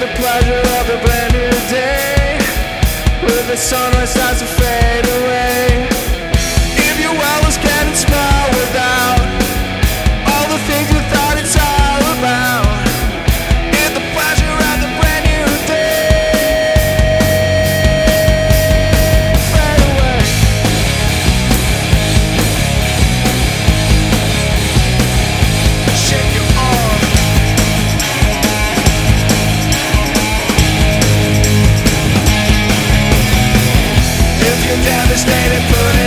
the pleasure of a brand new day, where the sunlight starts to fade away. If your world was getting small without all the things you thought it's all about, in the pleasure of the brand new day, fade away. Shake your arm. If you're devastated, put it